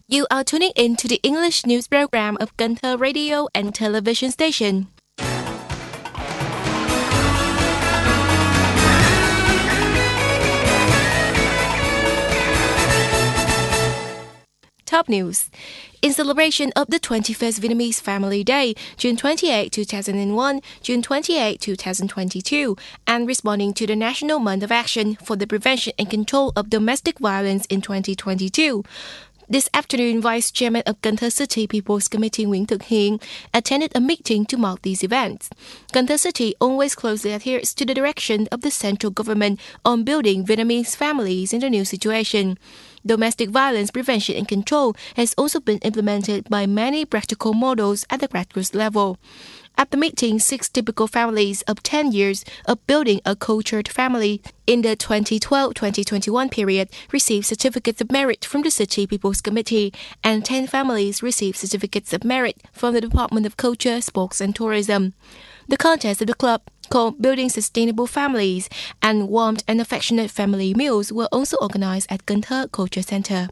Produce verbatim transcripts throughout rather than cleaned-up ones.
You are tuning in to the English news program of Cần Thơ Radio and Television Station. Top news. In celebration of the twenty-first Vietnamese Family Day, June twenty-eighth, two thousand one, June twenty-eighth, two thousand twenty-two, and responding to the National Month of Action for the Prevention and Control of Domestic Violence in twenty twenty-two, this afternoon, Vice Chairman of Cần Thơ City People's Committee Nguyễn Thực Hiện attended a meeting to mark these events. Cần Thơ City always closely adheres to the direction of the central government on building Vietnamese families in the new situation. Domestic violence prevention and control has also been implemented by many practical models at the grassroots level. At the meeting, six typical families of ten years of building a cultured family in the twenty twelve to twenty twenty-one period received certificates of merit from the City People's Committee, and ten families received certificates of merit from the Department of Culture, Sports and Tourism. The contest of the club, called Building Sustainable Families, and Warm and Affectionate Family Meals were also organized at Cần Thơ Culture Center.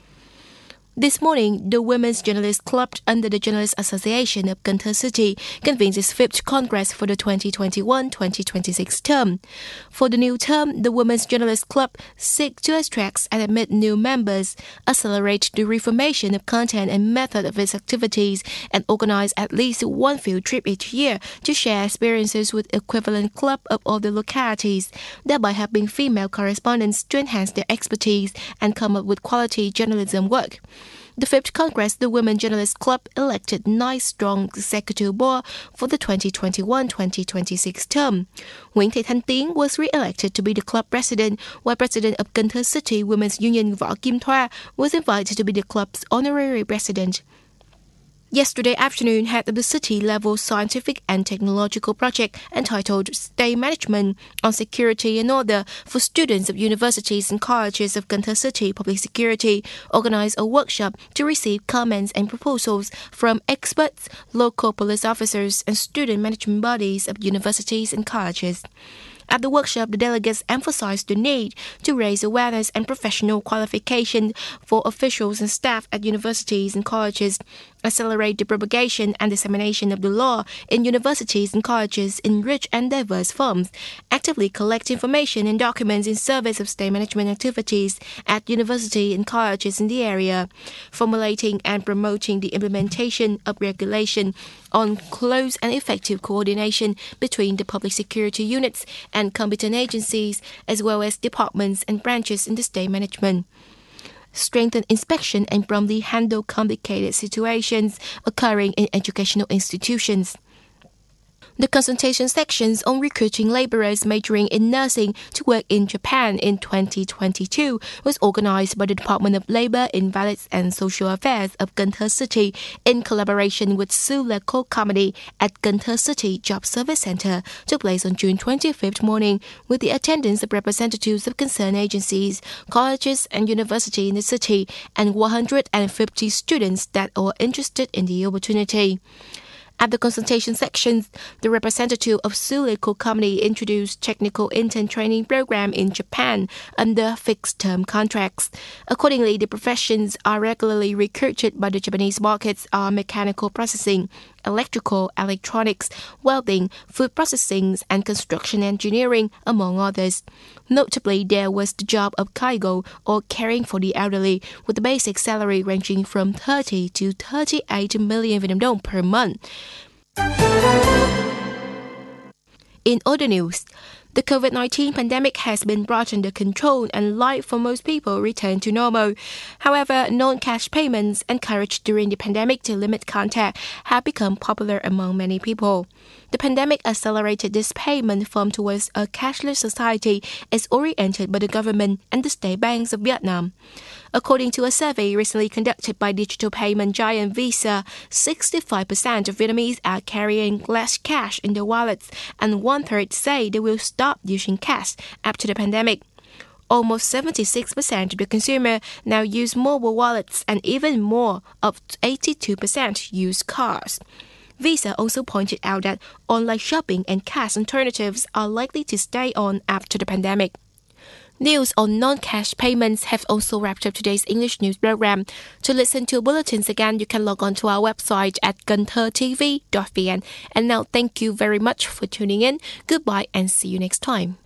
This morning, the Women's Journalists Club under the Journalists Association of Cần Thơ City convened its fifth Congress for the twenty twenty-one to twenty twenty-six term. For the new term, the Women's Journalists Club seeks to attract and admit new members, accelerate the reformation of content and method of its activities, and organize at least one field trip each year to share experiences with equivalent club of other localities, thereby helping female correspondents to enhance their expertise and come up with quality journalism work. The fifth Congress, the Women Journalists Club elected nine strong executive board for the twenty twenty-one to twenty twenty-six term. Nguyễn Thị Thanh Tiến was re-elected to be the club president, while president of Cần Thơ City Women's Union Võ Kim Thoa was invited to be the club's honorary president. Yesterday afternoon, head of the city-level scientific and technological project entitled State Management on Security and Order for students of universities and colleges of Cần Thơ City Public Security organized a workshop to receive comments and proposals from experts, local police officers, and student management bodies of universities and colleges. At the workshop, the delegates emphasized the need to raise awareness and professional qualification for officials and staff at universities and colleges, accelerate the propagation and dissemination of the law in universities and colleges in rich and diverse forms, actively collect information and documents in service of state management activities at university and colleges in the area, formulating and promoting the implementation of regulation on close and effective coordination between the public security units and competent agencies, as well as departments and branches in the state management. Strengthen inspection and promptly handle complicated situations occurring in educational institutions. The consultation sections on recruiting laborers majoring in nursing to work in Japan in twenty twenty-two was organized by the Department of Labor, Invalids and Social Affairs of Cần Thơ City in collaboration with Sule Coal Company at Cần Thơ City Job Service Center, took place on June twenty-fifth morning with the attendance of representatives of concerned agencies, colleges and universities in the city, and one hundred fifty students that are interested in the opportunity. At the consultation sections, the representative of Sule Coal Company introduced technical intern training program in Japan under fixed-term contracts. Accordingly, the professions are regularly recruited by the Japanese markets are mechanical processing, electrical, electronics, welding, food processing, and construction engineering, among others. Notably, there was the job of kaigo, or caring for the elderly, with a basic salary ranging from thirty to thirty-eight million Vietnam dong per month. In other news, the COVID nineteen pandemic has been brought under control and life for most people returned to normal. However, non-cash payments encouraged during the pandemic to limit contact have become popular among many people. The pandemic accelerated this payment form towards a cashless society as oriented by the government and the state banks of Vietnam. According to a survey recently conducted by digital payment giant Visa, sixty-five percent of Vietnamese are carrying less cash in their wallets, and one-third say they will stop using cash after the pandemic. Almost seventy-six percent of the consumer now use mobile wallets, and even more of eighty-two percent use cards. Visa also pointed out that online shopping and cash alternatives are likely to stay on after the pandemic. News on non-cash payments have also wrapped up today's English news program. To listen to bulletins again, you can log on to our website at gunter t v dot v n. And now, thank you very much for tuning in. Goodbye and see you next time.